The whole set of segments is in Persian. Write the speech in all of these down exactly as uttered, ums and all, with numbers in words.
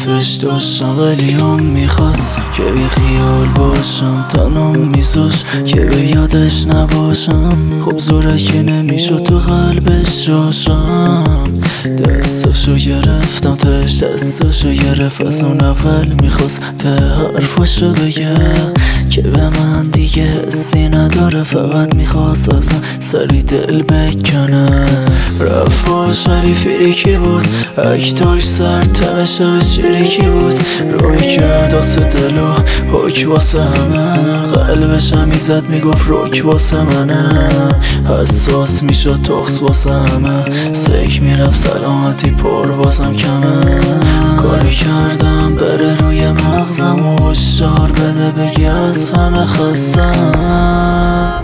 دوستش داشتم ولی هم میخواست که بی خیال باشم، تنم میذاش که به یادش نباشم. خب زورکی نمیشد تو قلبش جاشم. دستاشو گرفتم تش دستاشو گرفت، از اون اول میخواست ته حرفاشو بگه که به من دیگه حسی نداره، فقط میخواست از سری دل بکنه. رفاش ولی فریکی بود، اکتاش سر تمشش چریکی بود. روی کرد واسه دل و حک واسه همه، قلبش هم میزد میگفت روک واسه منه. حساس میشد تخص واسه همه، سیک میرفت سلامتی پر بازم کمه. کاری کردم بره روی مغزم و هشدار بده بگی از همه خستم.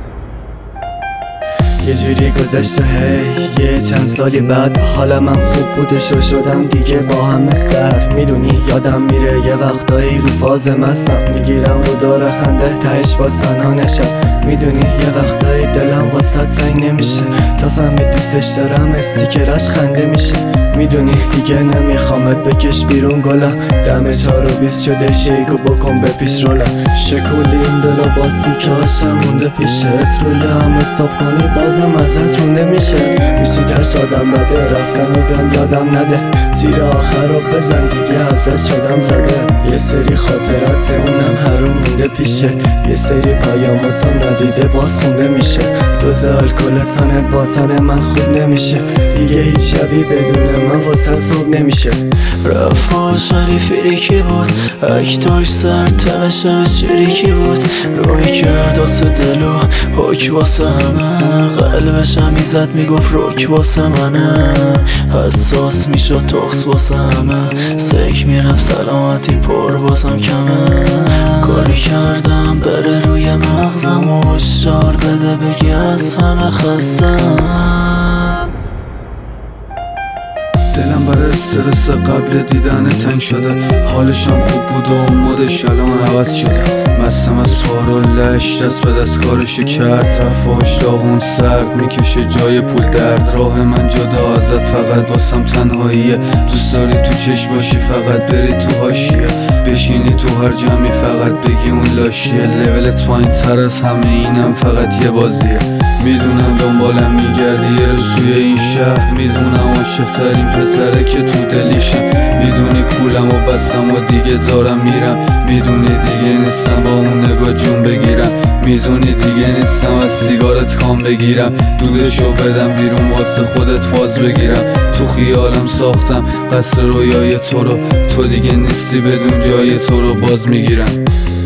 یه جوری گذشته هی یه چند سالی بعد، حالا من خوب بودش و شدم دیگه با همه سر. میدونی یادم میره یه وقتایی رو فاز مستم، میگیرم رو دار خنده تهش با سنا نشستم. میدونی یه وقتایی دلم واسه تنگ نمیشه، تا فهمید دوستش دارم استیکراش خنده میشه. میدونی دیگه نمیخوامت بکش بیرون گلم، دم چار و بیست شده شیکو بکن به پیش رولم. شکولی این دلو باسی که هاشم مونده پیشت، روی هم حساب کنی بازم ازت رونده میشه. میشی دشت آدم بده رفتن و بهم یادم نده، تیر آخر رو بزن دیگه ازت شدم زده. یه سری خاطرات اونم حروم مونده پیشت، یه سری پیاماتم ندیده باز خونده میشه. دوز الکل تنت با تن من خوب نمیشه، دیگه هیچ شبی بدون من واسه صبح نمیشه. رفاش ولی فریکی بود، اکتاش سر تمشش چریکی بود. روی کرد واسه دل و حک واسه همه، قلبش هم میزد میگفت روک واسه منه. حساس میشد تخص واسه همه، سیک میرفت سلامتی پر بازم کمه. کاری کردم بره روی مغزم و هشدار بده بگی از همه خستم. دلم برای استرس قبل دیدن تنگ شده، حالشم خوب بود و مودش الان عوض شده. مستم از پار و لش دست به دست کارشو کرد، رفاش داغون سرد میکشه جای پول درد. راه من جدا ازت فقط واسم تنهاییه، دوست داری تو چشم باشی فقط بری تو حاشیه، بشینی تو هر جمعی فقط بگی اون لاشیه. لولت پایین تر از همه اینم فقط یه بازیه. میدونم دنبالم میگردی یه روز توی این شهر، میدونم عاشق ترین پسره که تو دلیشم. میدونی کولم و بستم و دیگه دارم میرم، میدونی دیگه نیستم با اون نگاه جون بگیرم، میدونی دیگه نیستم از سیگارت کام بگیرم. دودشو بدم بیرون واسه خودت فاز بگیرم، تو خیالم ساختم قصر رویای تو رو، تو دیگه نیستی بدون جای تو رو باز میگیرم.